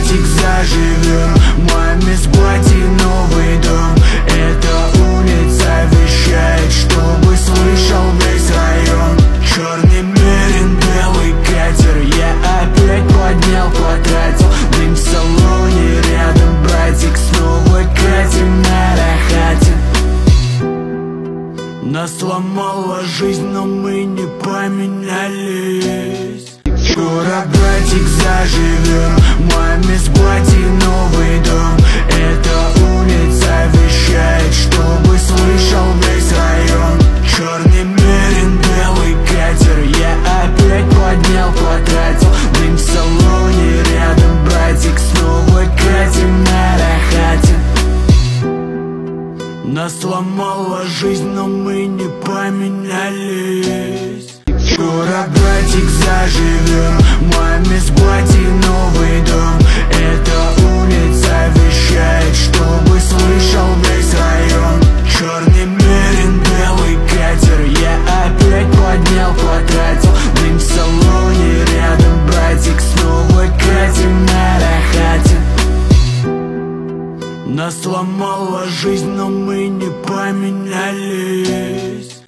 братик, заживем. Маме с батей новый дом. Эта улица вещает, чтобы слышал весь район. Черный мерин, белый катер, я опять поднял, потратил. Дым в салоне рядом, братик, снова катим на Рахате. Нас сломала жизнь, но мы не поменялись. Скоро, братик, заживем. Маме с батей новый дом. Эта улица вещает, чтобы слышал весь район. Черный мерин, белый катер, я опять поднял, потратил. Дым в салоне рядом, братик, снова катим на Рахате. Нас сломала жизнь, но мы не поменялись. Скоро, братик, заживем. Маме с батей новый дом. Эта улица вещает, чтобы слышал весь район. Черный мерин, белый катер, я опять поднял, потратил. Дым в салоне рядом, братик, снова катим на Рахате. Нас сломала жизнь, но мы не поменялись.